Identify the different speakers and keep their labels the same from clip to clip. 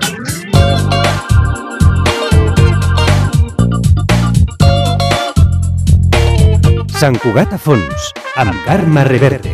Speaker 1: Sant Cugat a fons, amb Carme Reverte.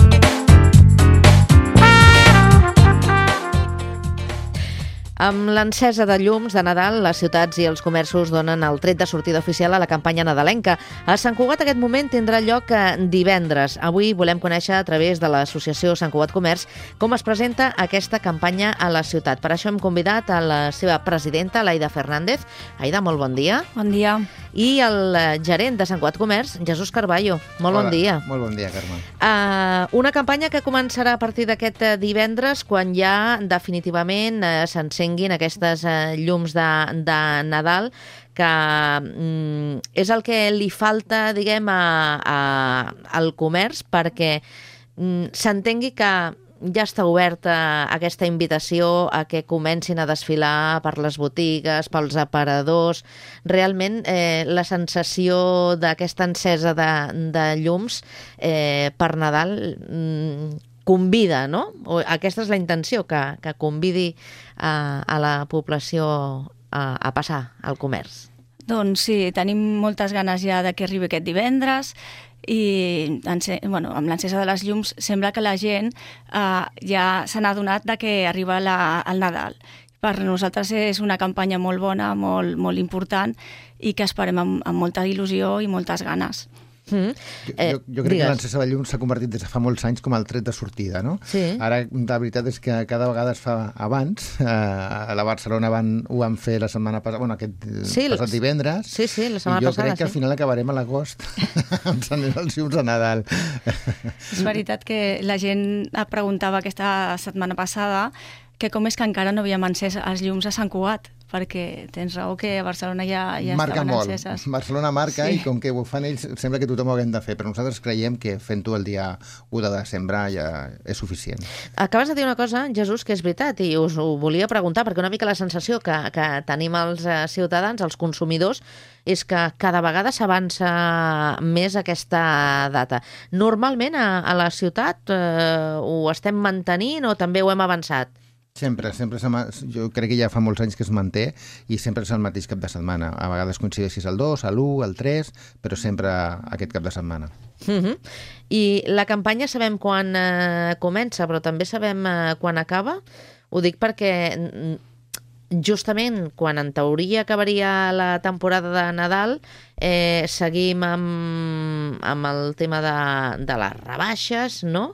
Speaker 2: Amb l'encesa de llums de Nadal, les ciutats i els comerços donen el tret de sortida oficial a la campanya nadalenca. A Sant Cugat aquest moment tindrà lloc divendres. Avui volem conèixer a través de l'associació Sant Cugat Comerç com es presenta aquesta campanya a la ciutat. Per això hem convidat a la seva presidenta, l'Aida Fernández. Aida, molt bon dia.
Speaker 3: Bon dia.
Speaker 2: I el gerent de Sant Cugat Comerç, Jesús Carballo. Molt bon dia.
Speaker 4: Molt bon dia, Carme.
Speaker 2: Una campanya que començarà a partir d'aquest divendres, quan ja definitivament s'encenguin aquestes llums de Nadal, que és el que li falta, diguem, al comerç perquè s'entengui que ja està oberta aquesta invitació a que comencin a desfilar per les botigues, pels aparadors. Realment, la sensació d'aquesta encesa de llums per Nadal convida, no? Aquesta és la intenció, que convidi a la població a passar al comerç.
Speaker 3: Doncs sí, tenim moltes ganes ja de que arribi aquest divendres i amb l'encesa de les llums sembla que la gent ja se n'ha adonat de que arriba el Nadal. Per nosaltres és una campanya molt bona, molt important i que esperem amb molta il·lusió i moltes ganes.
Speaker 4: Jo crec que l'encesa de llums s'ha convertit des de fa molts anys com el tret de sortida, no? Sí. Ara, la veritat és que cada vegada es fa abans. A la Barcelona ho van fer la setmana passada, passat divendres.
Speaker 2: Sí, la setmana passada.
Speaker 4: I jo crec que al final acabarem a l'agost encendent els llums de Nadal.
Speaker 3: És veritat que la gent preguntava aquesta setmana passada que com és que encara no havíem encès els llums a Sant Cugat, perquè tens raó que a Barcelona ja estaven enceses.
Speaker 4: Barcelona marca i com que ho fan ells sembla que tothom ho haguem de fer, però nosaltres creiem que fent-ho el dia 1 de desembre ja és suficient.
Speaker 2: Acabes de dir una cosa, Jesús, que és veritat i us ho volia preguntar, perquè una mica la sensació que tenim els ciutadans, els consumidors, és que cada vegada s'avança més aquesta data. Normalment a la ciutat ho estem mantenint o també ho hem avançat?
Speaker 4: Sempre, jo crec que ja fa molts anys que es manté i sempre és el mateix cap de setmana. A vegades coincideixis el 2, l'1, el 3, però sempre aquest cap de setmana.
Speaker 2: I la campanya sabem quan comença, però també sabem quan acaba? Ho dic perquè justament quan en teoria acabaria la temporada de Nadal seguim amb el tema de les rebaixes, no?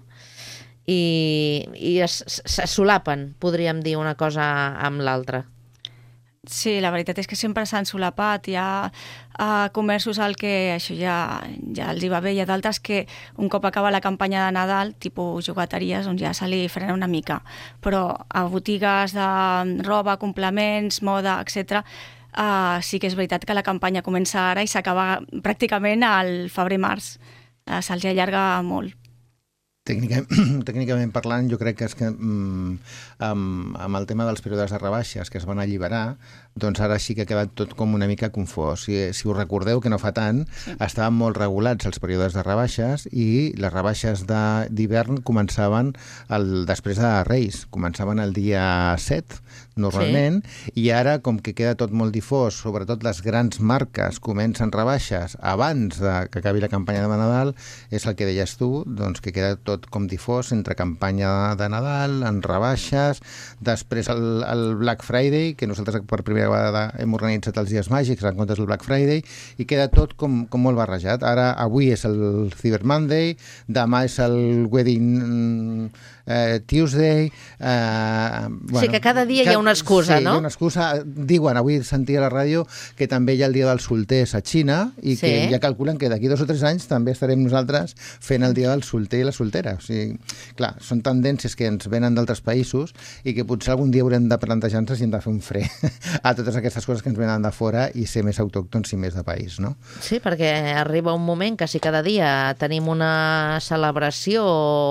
Speaker 2: I se solapen, podríem dir, una cosa amb l'altra.
Speaker 3: Sí, la veritat és que sempre s'han solapat. Hi ha comerços al que això ja els hi va bé. Hi ha d'altres que un cop acaba la campanya de Nadal, tipus jugueteries, doncs ja se li frena una mica. Però a botigues de roba, complements, moda, etc., sí que és veritat que la campanya comença ara i s'acaba pràcticament al febrer-març. Se'ls allarga molt.
Speaker 4: Tècnicament parlant, jo crec que és que amb el tema dels períodes de rebaixes que es van alliberar, doncs ara sí que ha quedat tot com una mica confós. Si us recordeu que no fa tant, estaven molt regulats els períodes de rebaixes i les rebaixes d'hivern començaven després de Reis, començaven el dia 7, normalment, i ara, com que queda tot molt difós, sobretot les grans marques comencen rebaixes abans que acabi la campanya de Nadal, és el que deies tu, doncs que queda tot com difós entre campanya de Nadal, en rebaixes, després el Black Friday, que nosaltres per primera vegada hem organitzat els dies màgics en comptes del Black Friday, i queda tot com molt barrejat. Avui és el Cyber Monday, demà és el Wedding Tuesday...
Speaker 2: Sí, que cada dia hi ha una excusa, no?
Speaker 4: Sí, hi ha una excusa. Diuen, avui sentia a la ràdio que també hi ha el dia dels solters a Xina i que ja calculen que d'aquí 2 o 3 anys també estarem nosaltres fent el dia del solter i la soltera. O sigui, clar, són tendències que ens venen d'altres països i que potser algun dia haurem de plantejar-nos i hem de fer un fre a totes aquestes coses que ens venen de fora i ser més autòctons i més de país, no?
Speaker 2: Sí, perquè arriba un moment que si cada dia tenim una celebració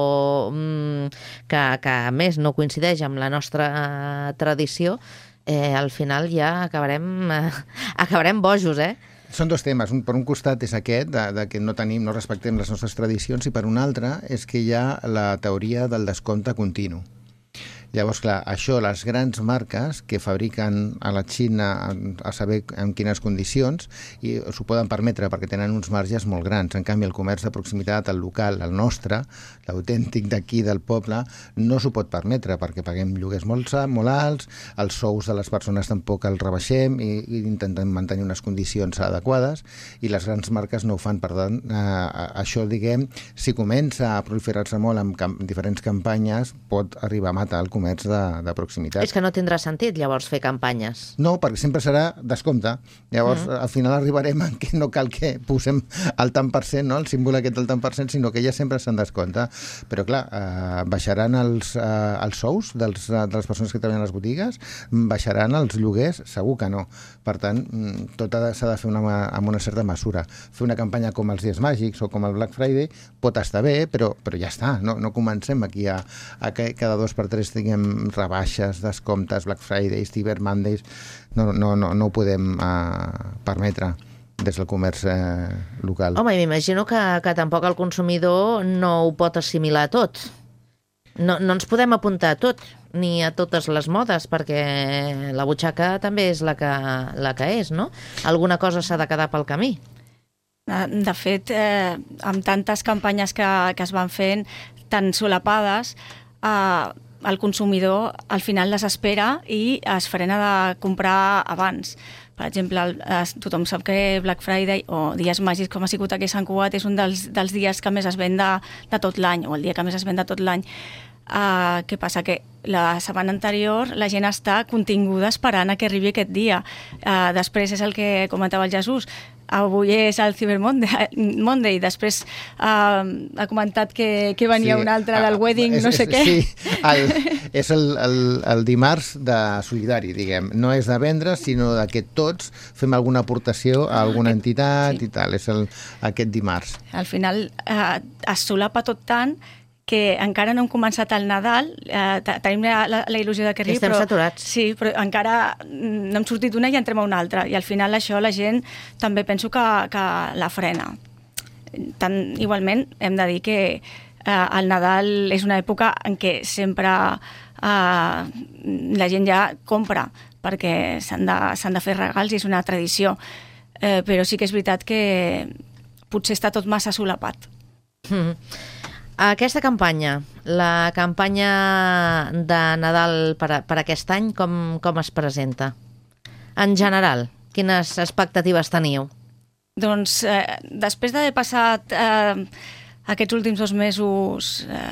Speaker 2: que a més no coincideix amb la nostra tradició, al final ja acabarem bojos,
Speaker 4: Són dos temes. Per un costat és aquest, de que no respectem les nostres tradicions, i per un altre és que hi ha la teoria del descompte continu. Llavors, clar, això, les grans marques que fabriquen a la Xina a saber en quines condicions, i s'ho poden permetre perquè tenen uns marges molt grans. En canvi, el comerç de proximitat, el local, el nostre, l'autèntic d'aquí del poble, no s'ho pot permetre perquè paguem lloguers molt alts, els sous de les persones tampoc els rebaixem i intentem mantenir unes condicions adequades, i les grans marques no ho fan. Per tant, això, diguem, si comença a proliferar-se molt amb diferents campanyes, pot arribar a matar el comerç de proximitat.
Speaker 2: És que no tindrà sentit, llavors, fer campanyes.
Speaker 4: No, perquè sempre serà descompte. Llavors, al final arribarem en què no cal que posem el tant per cent, no? El símbol aquest del tant per cent, sinó que ja sempre se'n descompta. Però, clar, baixaran els sous de les persones que treballen a les botigues? Baixaran els lloguers? Segur que no. Per tant, tot s'ha de fer amb una certa mesura. Fer una campanya com els Dies Màgics o com el Black Friday pot estar bé, però ja està. No comencem aquí a cada 2x3 tinguem rebaixes, descomptes, Black Fridays, Cyber Mondays. No ho podem permetre des del comerç local.
Speaker 2: Home, m'imagino que tampoc el consumidor no ho pot assimilar tot. No ens podem apuntar a tot, ni a totes les modes, perquè la butxaca també és la que és, no? Alguna cosa s'ha de quedar pel camí.
Speaker 3: De fet, amb tantes campanyes que es van fent, tan solapades, el consumidor al final les espera i es frena de comprar abans. Per exemple, tothom sap que Black Friday o Dies Màgics, com ha sigut aquí a Sant Cugat, és un dels dies que més es ven de tot l'any, o el dia que més es ven de tot l'any. Què passa? Que la setmana anterior la gent està continguda esperant a que arribi aquest dia. Després és el que comentava el Jesús, avui és el Cyber Monday, després ha comentat que venia un altre del wedding, no sé què.
Speaker 4: Sí, és el dimarts de solidari, diguem. No és de vendre, sinó que tots fem alguna aportació a alguna entitat i tal. És aquest dimarts.
Speaker 3: Al final es solapa tot tant que encara no hem començat el Nadal, tenim la il·lusió de que arribi,
Speaker 2: estem saturats.
Speaker 3: Sí, però encara no hem sortit d'una i entrem a una altra, i al final això la gent també penso que la frena. Igualment hem de dir que el Nadal és una època en què sempre la gent ja compra, perquè s'han de fer regals i és una tradició, però sí que és veritat que potser està tot massa solapat.
Speaker 2: Aquesta campanya, la campanya de Nadal per aquest any, com es presenta? En general, quines expectatives teniu?
Speaker 3: Doncs després d'haver passat aquests últims 2 mesos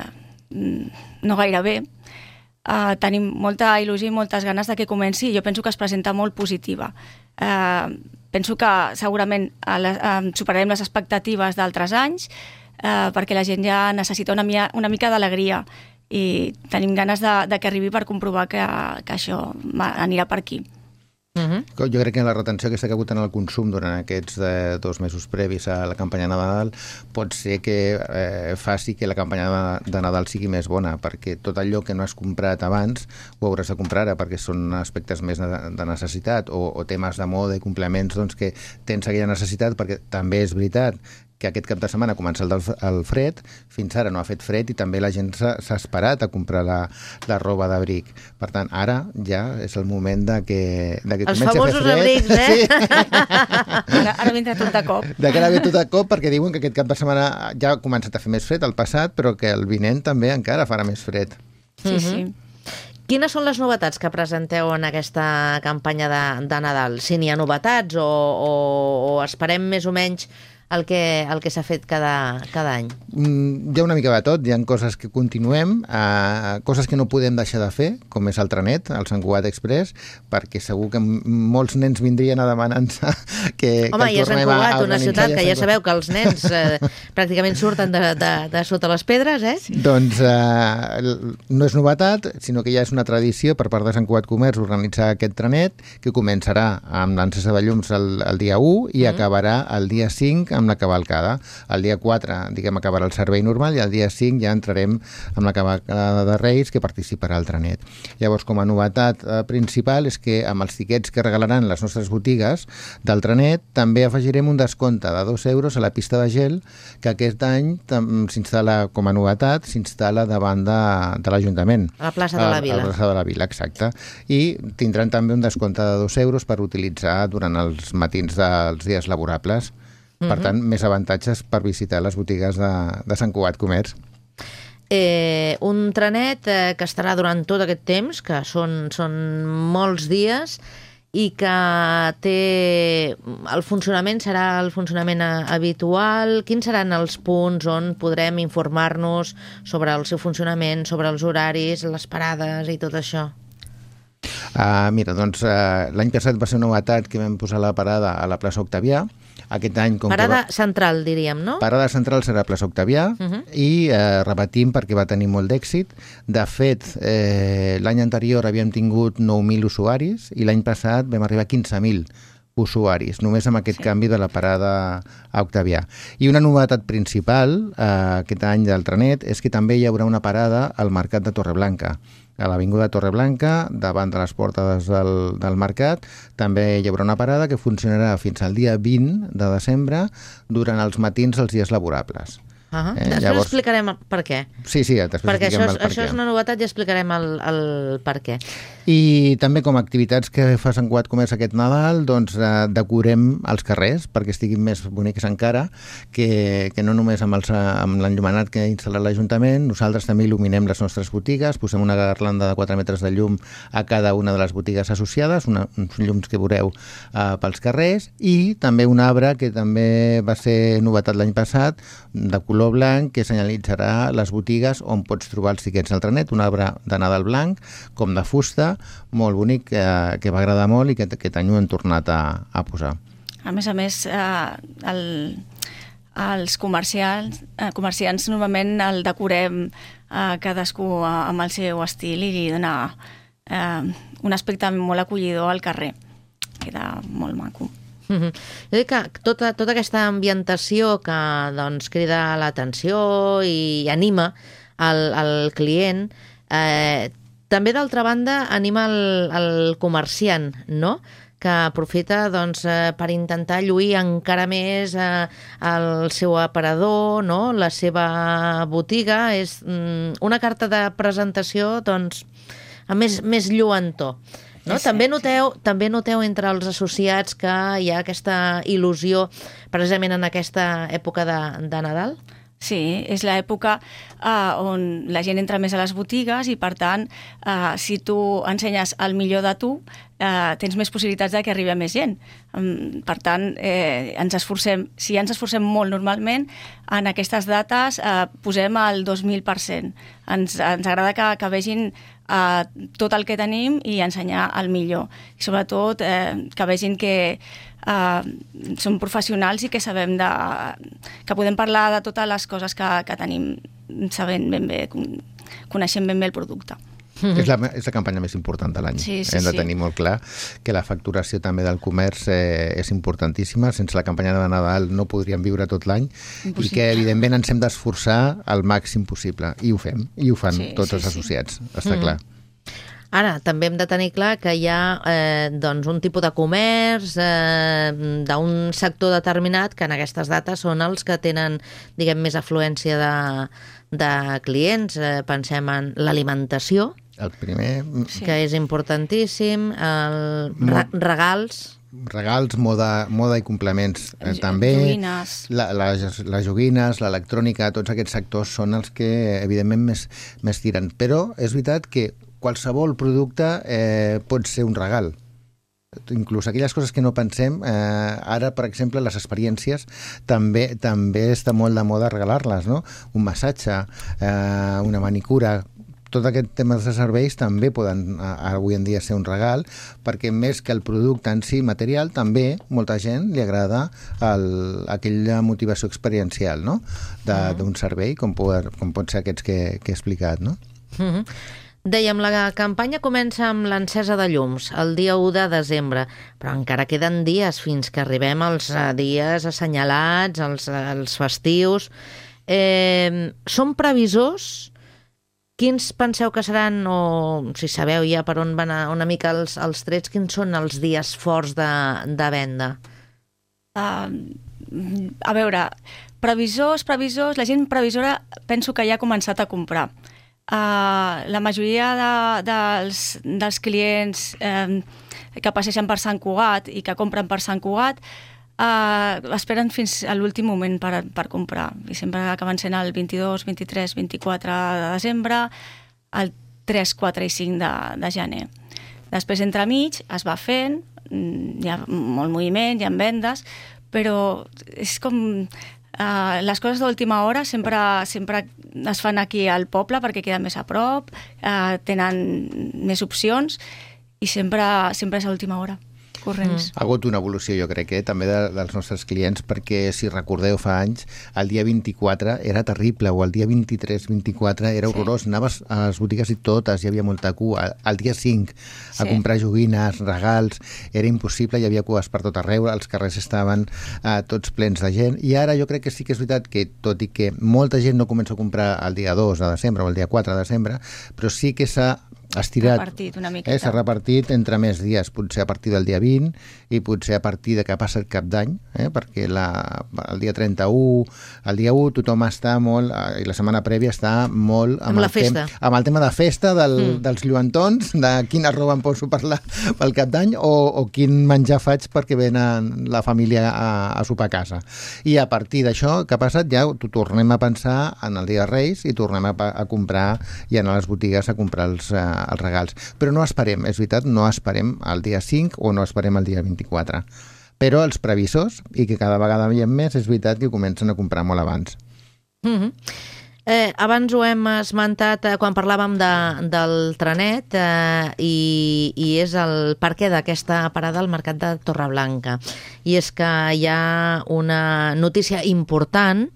Speaker 3: no gaire bé, tenim molta il·lusió i moltes ganes de que comenci, i jo penso que es presenta molt positiva. Penso que segurament superarem les expectatives d'altres anys, perquè la gent ja necessita una mica d'alegria i tenim ganes de que arribi per comprovar que això anirà per aquí.
Speaker 4: Jo crec que la retenció aquesta que ha hagut en el consum durant aquests 2 mesos previs a la campanya de Nadal pot ser que faci que la campanya de Nadal sigui més bona, perquè tot allò que no has comprat abans ho hauràs de comprar ara, perquè són aspectes més de necessitat o temes de moda i complements, doncs, que tens aquella necessitat, perquè també és veritat que aquest cap de setmana ha començat el fred, fins ara no ha fet fred i també la gent s'ha esperat a comprar la roba d'abric. Per tant, ara ja és el moment que comenci a fer fred.
Speaker 2: Els famosos abrics,
Speaker 3: Sí. Ara vindrà tot de cop.
Speaker 4: Que ara ve tot de cop, perquè diuen que aquest cap de setmana ja ha començat a fer més fred el passat, però que el vinent també encara farà més fred.
Speaker 3: Sí.
Speaker 2: Quines són les novetats que presenteu en aquesta campanya de Nadal? Si n'hi ha novetats o esperem més o menys el que s'ha fet cada any?
Speaker 4: Hi ha una mica de tot, hi ha coses que continuem, coses que no podem deixar de fer, com és el trenet, el Sant Cugat Express, perquè segur que molts nens vindrien a demanar-nos que
Speaker 2: Home, i a Sant Cugat, una ciutat que ja sabeu que els nens pràcticament surten de sota les pedres, eh?
Speaker 4: Sí. Doncs no és novetat, sinó que ja és una tradició per part de Sant Cugat Comerç organitzar aquest trenet, que començarà amb l'encesa de llums el dia 1 i acabarà el dia 5 amb la cavalcada. El dia 4, diguem, acabarà el servei normal i el dia 5 ja entrarem amb la cavalcada de Reis, que participarà al trenet. Llavors, com a novetat principal és que amb els tiquets que regalaran les nostres botigues del trenet també afegirem un descompte de 2 euros a la pista de gel, que aquest any s'instal·la com a novetat, s'instal·la davant de l'Ajuntament.
Speaker 2: A la plaça de la Vila.
Speaker 4: A la plaça de la Vila, exacte. I tindran també un descompte de 2 euros per utilitzar durant els matins dels dies laborables. Per tant, més avantatges per visitar les botigues de Sant Cugat Comerç.
Speaker 2: Un trenet que estarà durant tot aquest temps, que són molts dies, i que té... El funcionament serà el funcionament habitual. Quins seran els punts on podrem informar-nos sobre el seu funcionament, sobre els horaris, les parades i tot això?
Speaker 4: Mira, doncs l'any passat va ser una novetat que vam posar la parada a la plaça Octavià. Aquest any,
Speaker 2: parada central, diríem, no?
Speaker 4: Parada central serà a plaça Octavià i repetim perquè va tenir molt d'èxit. De fet, l'any anterior havíem tingut 9.000 usuaris i l'any passat vam arribar a 15.000 usuaris, només amb aquest canvi de la parada a Octavià. I una novetat principal aquest any del trenet és que també hi haurà una parada al Mercat de Torreblanca. A l'Avinguda Torreblanca, davant de les portes del mercat, també hi haurà una parada que funcionarà fins al dia 20 de desembre durant els matins dels dies laborables.
Speaker 2: Després explicarem per què.
Speaker 4: Sí, després
Speaker 2: perquè
Speaker 4: expliquem el per què.
Speaker 2: Això és una novetat i explicarem el per què.
Speaker 4: I també com a activitats que fa Sant Cugat Comerç aquest Nadal, doncs decorem els carrers perquè estiguin més bonics encara, que no només amb l'enllumenat que ha instal·lat l'Ajuntament, nosaltres també il·luminem les nostres botigues, posem una garlanda de 4 metres de llum a cada una de les botigues associades, uns llums que veureu pels carrers, i també un arbre que també va ser novetat l'any passat, de color blanc, que senyalitzarà les botigues on pots trobar els tiquets del trenet, un arbre de Nadal blanc, com de fusta, molt bonic, que va agradar molt i que aquest any ho hem tornat a posar.
Speaker 3: A més, els comerciants normalment el decorem cadascú amb el seu estil i li dona un aspecte molt acollidor al carrer. Queda molt maco.
Speaker 2: Jo dic que tota aquesta ambientació que doncs, crida l'atenció i anima el client, també d'altra banda anima el comerciant, no?, que aprofita doncs, per intentar lluir encara més el seu aparador, no?, la seva botiga. És una carta de presentació doncs, més lluentor. No? També noteu entre els associats que hi ha aquesta il·lusió precisament en aquesta època de Nadal?
Speaker 3: Sí, és l'època on la gent entra més a les botigues i, per tant, si tu ensenyes el millor de tu, tens més possibilitats de que arribi més gent. Per tant, si ens esforcem molt normalment, en aquestes dates posem el 2000%. Ens agrada que vegin tot el que tenim i ensenyar el millor. I sobretot que vegin que som professionals i que sabem que podem parlar de totes les coses que tenim, sabent ben bé, coneixent ben bé el producte.
Speaker 4: És la campanya més important de l'any. Hem de tenir molt clar que la facturació també del comerç és importantíssima. Sense la campanya de Nadal no podríem viure tot l'any i que, evidentment, ens hem d'esforçar al màxim possible. I ho fem, i ho fan tots els associats, està clar.
Speaker 2: Ara, també hem de tenir clar que hi ha doncs, un tipus de comerç d'un sector determinat que en aquestes dates són els que tenen, diguem, més afluència de clients. Pensem en l'alimentació,
Speaker 4: el primer,
Speaker 2: que és importantíssim, regals,
Speaker 4: moda i complements també, les joguines, l'electrònica, tots aquests sectors són els que evidentment més tiren, però és veritat que qualsevol producte pot ser un regal. Inclús aquelles coses que no pensem, ara, per exemple, les experiències també està molt de moda regalar-les, no? Un massatge, una manicura, tot aquest tema de serveis també poden avui en dia ser un regal, perquè més que el producte en si material, també molta gent li agrada aquella motivació experiencial, no?, d'un servei, com pot ser aquests que he explicat, no?
Speaker 2: Dèiem, la campanya comença amb l'encesa de llums, el dia 1 de desembre, però encara queden dies fins que arribem als dies assenyalats, als festius. Són previsors? Quins penseu que seran, o si sabeu ja per on van una mica els trets, quins són els dies forts de venda?
Speaker 3: A veure, previsors, la gent previsora penso que ja ha començat a comprar. La majoria dels clients que passegen per Sant Cugat i que compren per Sant Cugat esperen fins a l'últim moment per comprar, i sempre acaben sent el 22, 23, 24 de desembre, el 3, 4 i 5 de gener. Després, entremig, es va fent, hi ha molt moviment, hi ha vendes, però és com les coses d'última hora sempre es fan aquí al poble perquè queden més a prop, tenen més opcions i sempre és a última hora, corrents.
Speaker 4: Ha hagut una evolució, jo crec, també dels nostres clients, perquè si recordeu fa anys, el dia 24 era terrible, o el dia 23, 24 era horrorós, anaves a les botigues i totes, hi havia molta cua. El dia 5 a comprar joguines, regals, era impossible, hi havia cues per tot arreu, els carrers estaven tots plens de gent, i ara jo crec que sí que és veritat que, tot i que molta gent no comença a comprar el dia 2 de desembre o el dia 4 de desembre, però sí que s'ha estirat,
Speaker 3: repartit una miqueta.
Speaker 4: S'ha repartit entre més dies, potser a partir del dia 20 i potser a partir de que passa el cap d'any, perquè el dia 31, el dia 1 tothom està molt, i la setmana prèvia està molt amb
Speaker 2: la festa.
Speaker 4: Amb el tema de festa dels lluentons, de quina roba em poso pel cap d'any o quin menjar faig perquè venen la família a sopar a casa. I a partir d'això que ha passat ja tornem a pensar en el dia de Reis i tornem a comprar i anar a les botigues a comprar els regals. Però no esperem, és veritat, no esperem el dia 5 o no esperem el dia 24. Però els previsors, i que cada vegada hi ha més, és veritat que comencen a comprar molt abans.
Speaker 2: Abans ho hem esmentat quan parlàvem del trenet i és el perquè d'aquesta parada al Mercat de Torreblanca. I és que hi ha una notícia important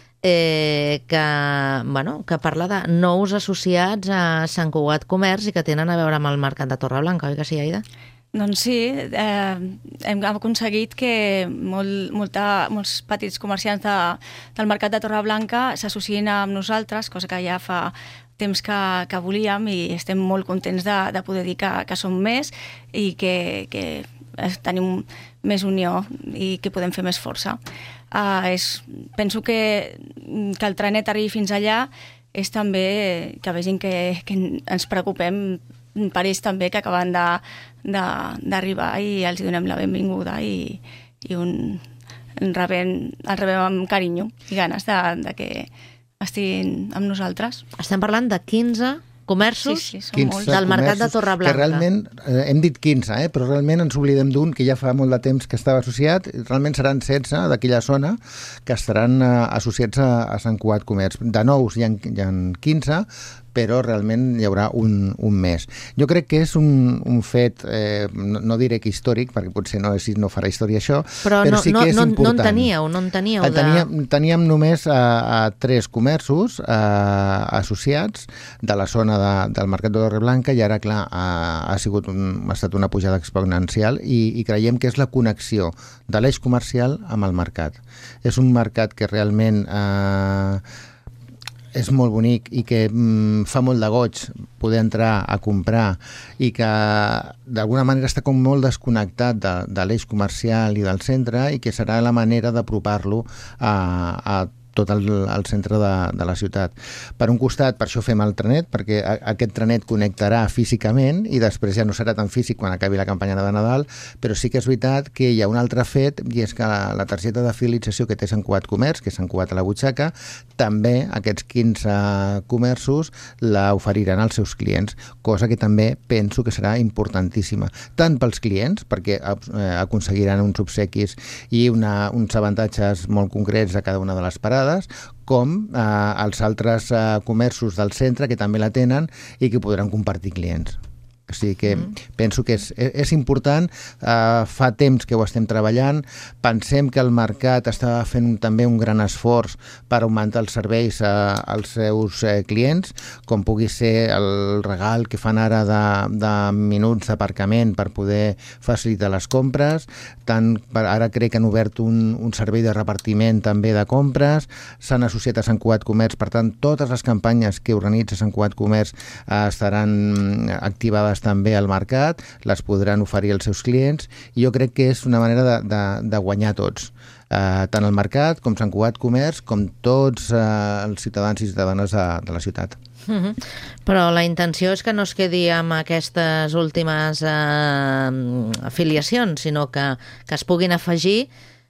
Speaker 2: que parla de nous associats a Sant Cugat Comerç i que tenen a veure amb el Mercat de Torreblanca, oi que sí, Aida?
Speaker 3: Doncs sí, hem aconseguit que molts petits comerciants del Mercat de Torreblanca s'associïn amb nosaltres, cosa que ja fa temps que volíem, i estem molt contents de poder dir que som més i que tenim més unió i que podem fer més força. Penso que el trenet arribi fins allà és també que vegin que ens preocupem per ells també, que acaben d'arribar, i els donem la benvinguda i el rebem amb carinyo i ganes de que estiguin amb nosaltres.
Speaker 2: Estem parlant de 15 comerços,
Speaker 3: sí, són molts,
Speaker 2: del Mercat de Torreblanca.
Speaker 4: Que realment, hem dit 15, però realment ens oblidem d'un que ja fa molt de temps que estava associat, realment seran 16 d'aquella zona que estaran associats a Sant Cugat Comerç. De nous hi ha 15, però realment hi haurà un més. Jo crec que és un fet, no diré que històric, perquè potser no farà història això, però sí que és important.
Speaker 2: No en teníeu.
Speaker 4: Teníem només 3 comerços associats de la zona del Mercat de Torreblanca, i ara, clar, ha estat una pujada exponencial i creiem que és la connexió de l'eix comercial amb el mercat. És un mercat que realment és molt bonic i que fa molt de goig poder entrar a comprar, i que d'alguna manera està com molt desconnectat de l'eix comercial i del centre, i que serà la manera d'apropar-lo a tot el centre de la ciutat. Per un costat, per això fem el trenet, perquè aquest trenet connectarà físicament i després ja no serà tan físic quan acabi la campanya de Nadal, però sí que és veritat que hi ha un altre fet, i és que la targeta de fidelització que té Sant Cugat Comerç, que és Sant Cugat a la butxaca, també aquests 15 comerços la oferiran als seus clients, cosa que també penso que serà importantíssima, tant pels clients, perquè aconseguiran uns obsequis i uns avantatges molt concrets a cada una de les parades, com els altres comerços del centre que també la tenen i que podran compartir clients. O sigui que penso que és important, fa temps que ho estem treballant, pensem que el mercat està fent també un gran esforç per augmentar els serveis als seus clients, com pugui ser el regal que fan ara de minuts d'aparcament per poder facilitar les compres, ara crec que han obert un servei de repartiment també de compres, s'han associat a Sant Cugat Comerç, per tant totes les campanyes que organitza Sant Cugat Comerç estaran activades també al mercat, les podran oferir als seus clients, i jo crec que és una manera de guanyar tots, tant el mercat com Sant Cugat Comerç, com tots els ciutadans i ciutadanes de la ciutat.
Speaker 2: Però la intenció és que no es quedi amb aquestes últimes afiliacions, sinó que es puguin afegir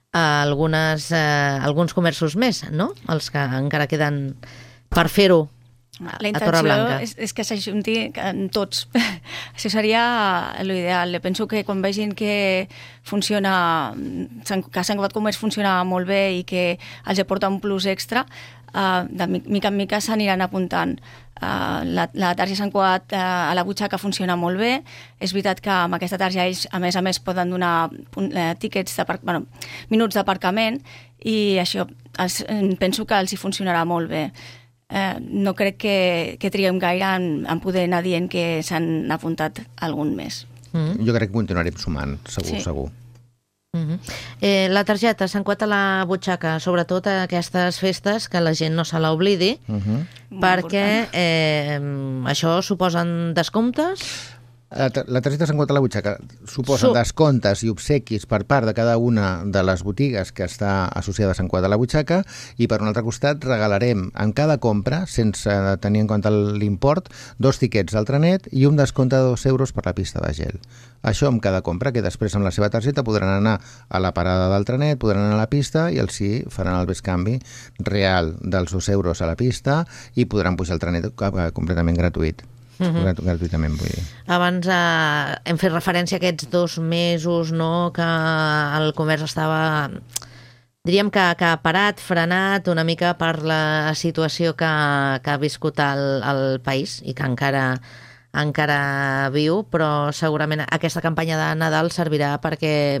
Speaker 2: alguns comerços més, no? Els que encara queden per fer-ho.
Speaker 3: La intenció és que s'ajunti tots. Això seria l'ideal. Penso que quan vegin que funciona, que Sant Cugat Comerç funciona molt bé i que els aporta un plus extra, de mica en mica s'aniran apuntant. La targeta Sant Cugat a la butxaca funciona molt bé. És veritat que amb aquesta targeta ells a més poden donar tíquets minuts d'aparcament, i això penso que els hi funcionarà molt bé. No crec que triguem gaire en poder anar dient que s'han apuntat algun més.
Speaker 4: Jo crec que continuarem sumant, segur.
Speaker 2: La targeta Sant Cugat a la butxaca, sobretot a aquestes festes, que la gent no se l'oblidi, perquè això suposen descomptes?
Speaker 4: La targeta Sant Cugat a la butxaca suposa descomptes i obsequis per part de cada una de les botigues que està associada a Sant Cugat a la butxaca, i per un altre costat regalarem en cada compra, sense tenir en compte l'import, 2 tiquets al trenet i un descompte de 2 euros per la pista de gel. Això amb cada compra, que després amb la seva targeta podran anar a la parada del trenet, podran anar a la pista i els sí faran el bescanvi real dels 2 euros a la pista i podran pujar al trenet completament gratuït. Gratuïtament, vull dir.
Speaker 2: Abans hem fet referència a aquests 2 mesos, no?, que el comerç estava, diríem que parat, frenat una mica per la situació que ha viscut el país i que encara viu, però segurament aquesta campanya de Nadal servirà perquè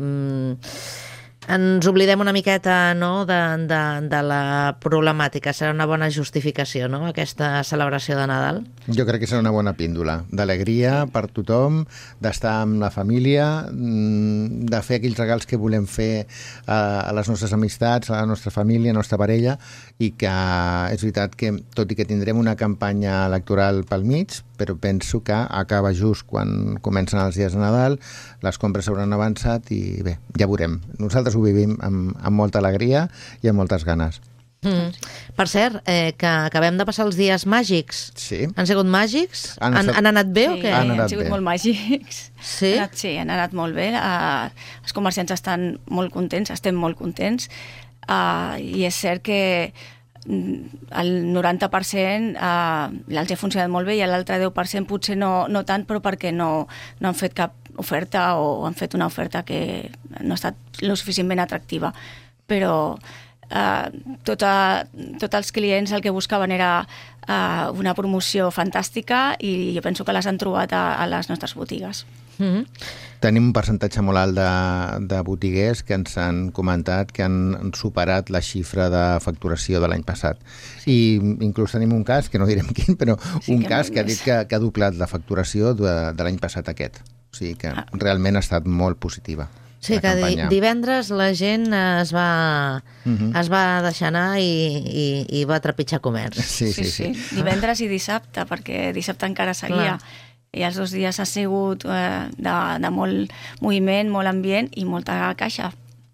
Speaker 2: ens oblidem una miqueta, no?, de la problemàtica. Serà una bona justificació, no?, aquesta celebració de Nadal.
Speaker 4: Jo crec que serà una bona píndola d'alegria per tothom, d'estar amb la família, de fer aquells regals que volem fer a les nostres amistats, a la nostra família, a la nostra parella, i que és veritat que, tot i que tindrem una campanya electoral pel mig, però penso que acaba just quan comencen els dies de Nadal, les compres s'hauran avançat i bé, ja veurem. Nosaltres ho vivim amb molta alegria i amb moltes ganes.
Speaker 2: Per cert, que acabem de passar els dies màgics.
Speaker 4: Sí.
Speaker 2: Han sigut màgics? Han anat bé o què?
Speaker 3: Han sigut molt màgics.
Speaker 2: Sí?
Speaker 3: Han anat molt bé. Els comerciants estan molt contents, estem molt contents, i és cert que el 90% els ha funcionat molt bé i l'altre 10% potser no tant, però perquè no han fet cap oferta o han fet una oferta que no ha estat lo suficientment atractiva. Però tots els clients el que buscaven era una promoció fantàstica i jo penso que les han trobat a les nostres botigues.
Speaker 4: Tenim un percentatge molt alt de botiguers que ens han comentat que han superat la xifra de facturació de l'any passat. I inclús tenim un cas, que no direm quin, però un cas que ha dit que ha doblat la facturació de l'any passat aquest. O sigui que realment ha estat molt positiva.
Speaker 2: Sí, que divendres la gent es va deixar anar i va trepitjar comerç.
Speaker 4: Sí.
Speaker 3: Divendres i dissabte, perquè dissabte encara seguia. I els 2 dies ha sigut de molt moviment, molt ambient i molta caixa.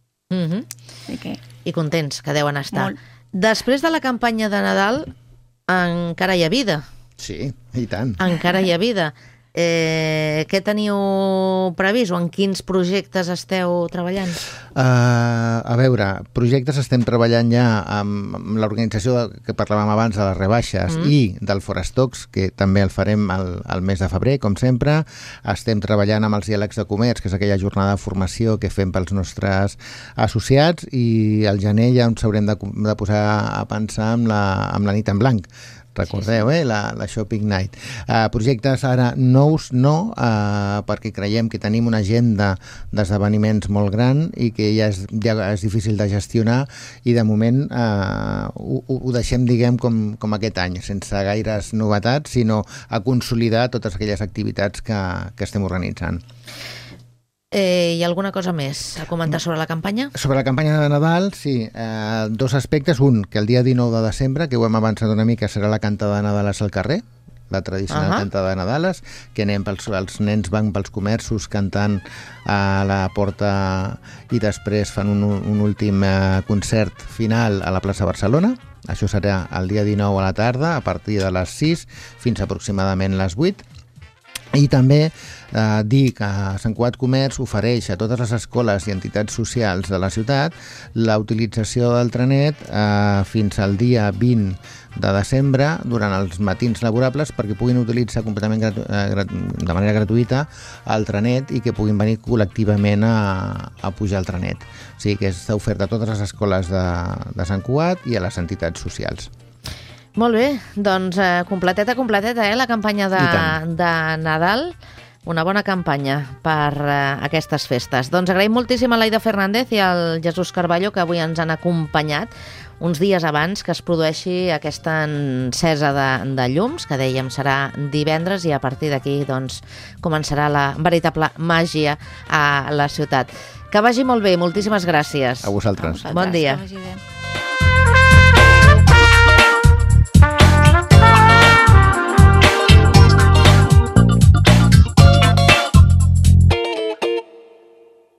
Speaker 2: I contents, que deuen estar.
Speaker 3: Molt.
Speaker 2: Després de la campanya de Nadal encara hi ha vida.
Speaker 4: Sí, i tant.
Speaker 2: Encara hi ha vida. Què teniu previst o en quins projectes esteu treballant?
Speaker 4: A veure, projectes estem treballant ja amb l'organització que parlàvem abans de les rebaixes i del Forestox, que també el farem al mes de febrer, com sempre. Estem treballant amb els diàlegs de comerç, que és aquella jornada de formació que fem pels nostres associats, i al gener ja ens haurem de posar a pensar amb la nit en blanc. recordeu, la Shopping Night. Projectes ara nous no, perquè creiem que tenim una agenda d'esdeveniments molt gran i que ja és difícil de gestionar i de moment ho deixem, diguem, com aquest any, sense gaires novetats, sinó a consolidar totes aquelles activitats que estem organitzant.
Speaker 2: Hi ha alguna cosa més a comentar sobre la campanya?
Speaker 4: Sobre la campanya de Nadal, sí. Dos aspectes. Un, que el dia 19 de desembre, que ho hem avançat una mica, serà la cantada de Nadales al carrer, la tradicional cantada de Nadales, que els nens van pels comerços cantant a la porta i després fan un últim concert final a la plaça Barcelona. Això serà el dia 19 a la tarda, a partir de les 6 fins aproximadament les 8. I també dir que Sant Cugat Comerç ofereix a totes les escoles i entitats socials de la ciutat la utilització del trenet fins al dia 20 de desembre durant els matins laborables perquè puguin utilitzar completament de manera gratuïta el trenet i que puguin venir col·lectivament a pujar el trenet. O sigui que està ofert a totes les escoles de Sant Cugat i a les entitats socials.
Speaker 2: Molt bé, doncs completeta, la campanya de Nadal. Una bona campanya per aquestes festes. Doncs agraïm moltíssim a l'Aida Fernández i al Jesús Carballo que avui ens han acompanyat uns dies abans que es produeixi aquesta encesa de llums, que dèiem serà divendres i a partir d'aquí doncs, començarà la veritable màgia a la ciutat. Que vagi molt bé, moltíssimes gràcies.
Speaker 4: A vosaltres.
Speaker 2: Bon dia.
Speaker 3: Que vagi bé.